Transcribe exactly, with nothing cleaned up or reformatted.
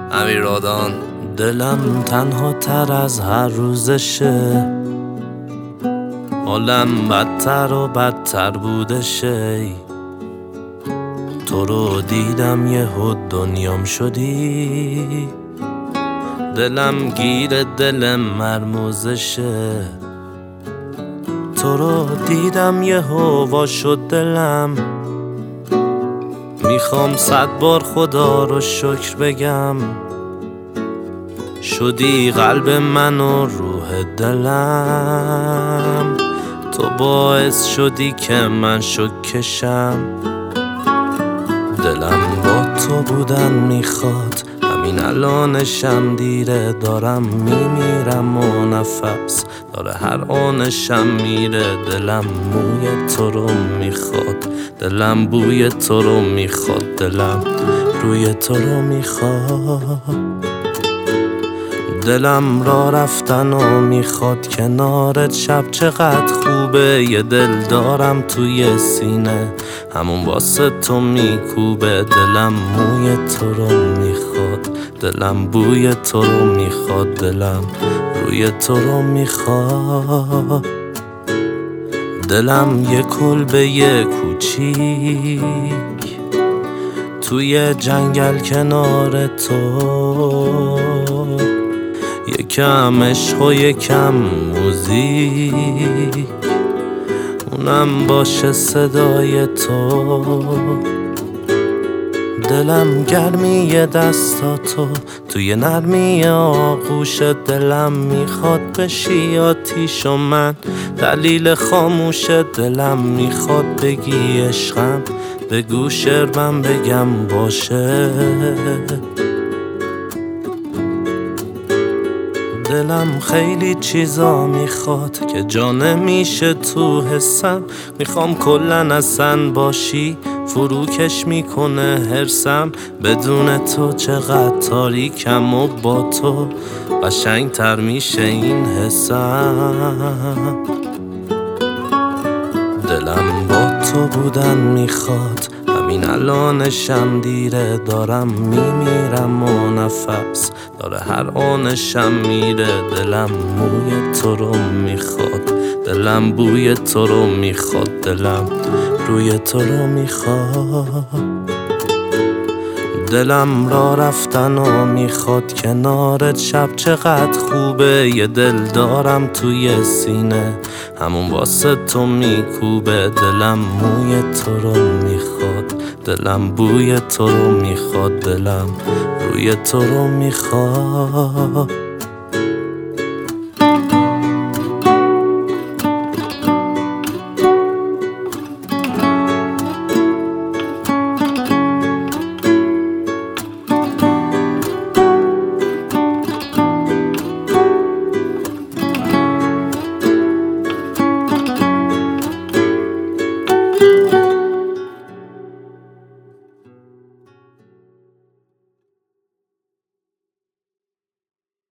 امیر رادان. دلم تنها تر از هر روزشه، حالم بدتر و بدتر بودشه. تو رو دیدم یهو دنیام شدی، دلم گیر دل مرموزشه. تو رو دیدم یهو وا شد دلم، میخوام صد بار خدا رو شکر بگم. شدی قلب من و روح دلم، تو باعث شدی که من شکشم. دلم با تو بودن میخواد، همین الانشم دیره. دارم میمیرم و نفس داره هر آنشم میره. دلم موی تو رو میخواد، دلم بوی تو رو میخواد، دلم روی تو رو میخواد. دلم را رفتن و میخواد کنارت، شب چقدر خوبه. یه دل دارم توی سینه، همون واسه تو میکوبه. دلم موی تو رو میخواد، دلم بوی تو رو میخواد، دلم روی تو رو میخواد. دلم یه کلبه یه کوچیک توی جنگل کنار تو، یکم عشق و یکم موزیک، اونم باشه صدای تو. دلم گرمی دستاتو توی نرمی آغوش. دلم میخواد بشی آتیش و من دلیل خاموش. دلم میخواد بگی عشقم، بگو شعرم بگم باشه. دلم خیلی چیزا میخواد که جا نمیشه تو حسم. میخوام کلن اصلا باشی، فروکش میکنه حرسم. بدون تو چقدر تاریکم و با تو قشنگ تر میشه این حسم. دلم با تو بودن میخواد، همین الانشم دیره. دارم میمیرم و نفس داره هر آنشم میره. دلم موی تو رو میخواد، دلم بوی تو رو میخواد، دلم روی تو رو میخواد. دلم را رفتن و میخواد کنارت، شب چقدر خوبه. یه دل دارم توی سینه، همون واسه تو میکوبه. دلم موی تو رو میخواد، دلم بوی تو رو میخواد، دلم روی تو رو میخواد.